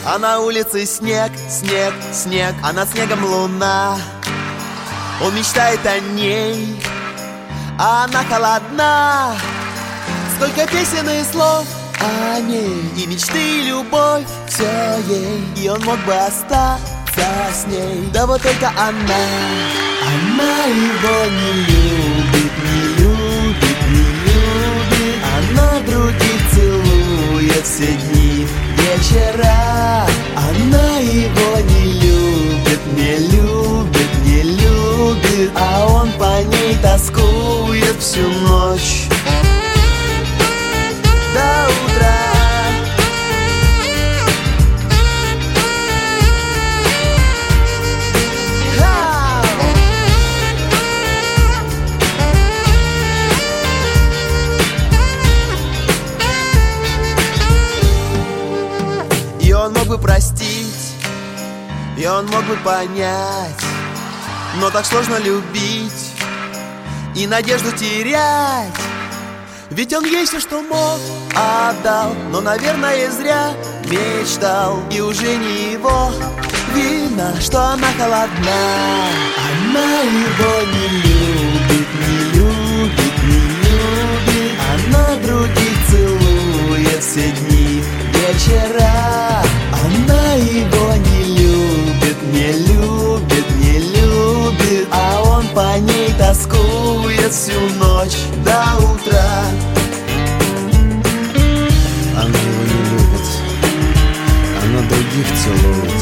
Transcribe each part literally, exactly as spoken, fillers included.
А на улице снег, снег, снег, а над снегом луна. Он мечтает о ней, а она холодна. Сколько песен и слов о ней, и мечты, и любовь, все ей. И он мог бы остаться с ней, да вот только она. Она его не любит, не любит, не любит. Она других целует все дни, вечера. Она его не любит, не любит, не любит. А он по ней тоскует всю ночь до утра. И он мог бы простить, и он мог бы понять, но так сложно любить и надежду терять. Ведь он ей все, что мог, отдал, но, наверное, зря мечтал. И уже не его вина, что она холодна. Она его не любит, не любит, не любит. Она других целует все дни, вечера. Она его не любит, не любит, не любит. А он по ней тоскует всю ночь до утра. Она его не любит, она других целует.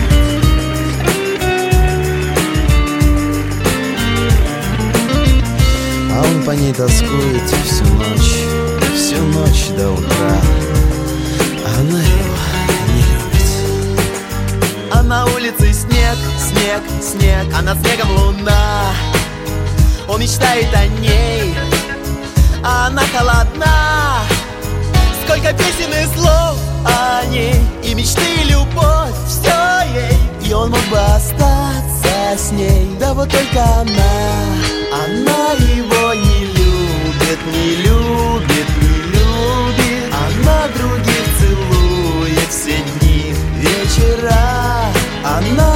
А он по ней тоскует всю ночь, всю ночь до утра. Она его не любит. А на улице снег, снег, снег, а над снегом луна. Он мечтает о ней, а она холодна. Сколько песен и слов о ней, и мечты, и любовь, все ей. И он мог бы остаться с ней, да вот только она. Она его не любит, не любит, не любит. Она других целует все дни, вечера. Она